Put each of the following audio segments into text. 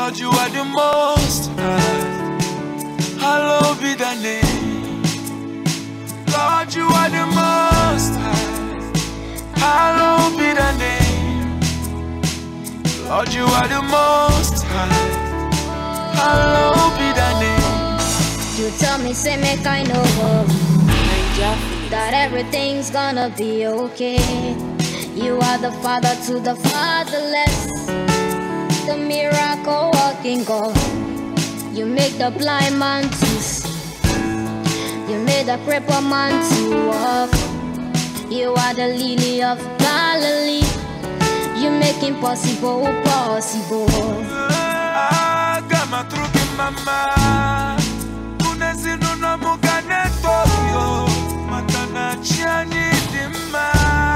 Lord, you are the most high. Hallowed be thy name. Lord, you are the most high. Hallowed be thy name. Lord, you are the most high. Hallowed be thy name. You tell me, say me kind of that everything's gonna be okay. You are the father to the fatherless, the miracle working God. You make the blind man to see. You made the crippled man to walk. You are the lily of Galilee. You make impossible possible. Mama, unezinu na mugane toyo, matana chiani dima.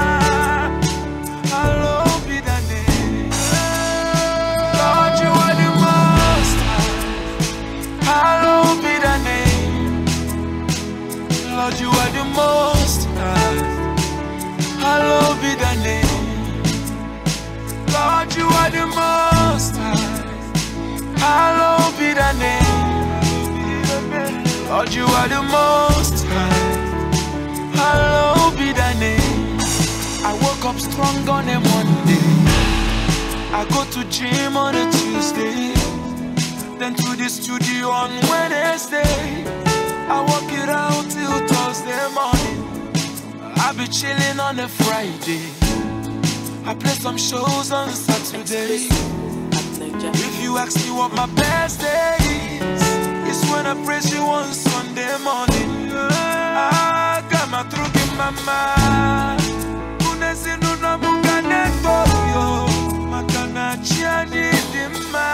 Hallowed be thy name. Lord, you are the most high. Hallowed be thy name. Lord, you are the most high. Hallowed be thy name. Lord, you are the most high. Hallowed be thy name. Lord, you are the most high. Hallowed be thy name. I woke up strong on a Monday. I go to gym on a Tuesday. Then to the studio on Wednesday. I work it out till Thursday morning. I be chilling on a Friday. I play some shows on Saturday. If you ask me what my best day is, it's when I praise you on Sunday morning. I got my truck in my mind. Unezinu na mugane toyo, matana chiani dima.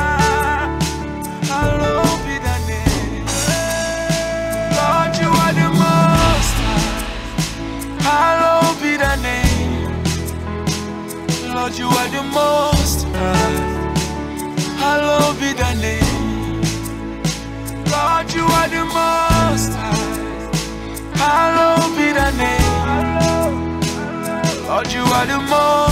Hallowed be thy name. Lord, you are the most high. Hallowed be thy name. Lord, you are the most high. Hallowed be thy name. Lord, you are the most high. Hallowed be thy name. Lord, you are the most